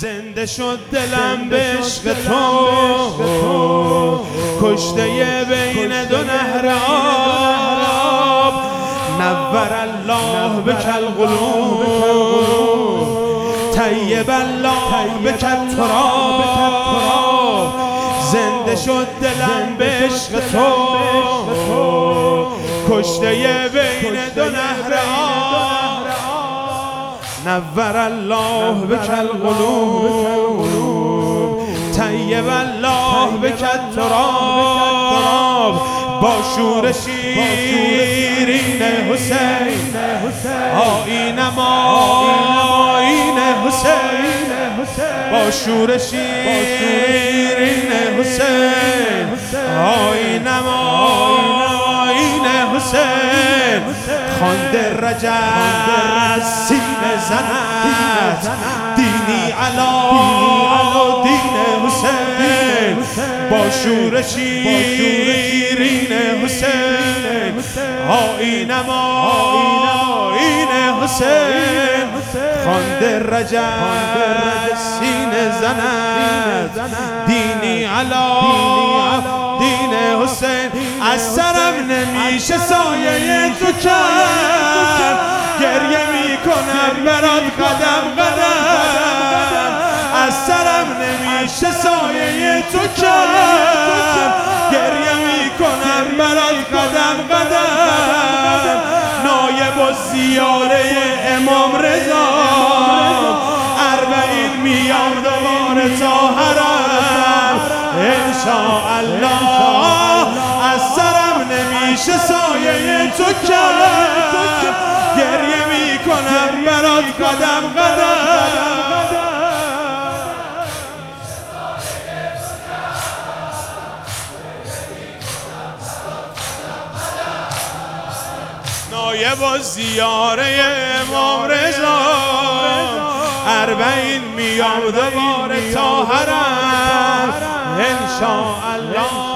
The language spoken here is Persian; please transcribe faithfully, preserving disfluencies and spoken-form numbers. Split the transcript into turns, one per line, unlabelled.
زنده شد دلم به عشق تو، کشته بین دو نهر آب. نور الله بک القلوب، طیب الله بک التراب. زنده شد دلم به عشق تو، کشته بین دو نهر آب. نور الله بک القلوب، طیب الله بک التراب. با شور شیرین حسین، آیینم آیین حسین. با شور شیرین حسین، آیینم آیین حسین. خوانده رجز سینه زند، دینی علا دین حسین. با شور شیرین حسین، آیینم آیین حسین. خوانده رجز سینه زند، دینی علا دین حسین. از سرم نمیشه سایه تو کرد، گریه میکنم برات قدم قدم. از سرم نمیشه سایه تو کرد، گریه میکنم برات قدم قدم. نایب و زیاره امام رضا، اربعین میام دوباره تا حرم انشاءالله. از سرم نمیشه سایه تو کرد، گریه میکنم برات قدم قدم. نایب و زیاره امام رضا، اربعین میام دوباره تا حرم انشاءالله.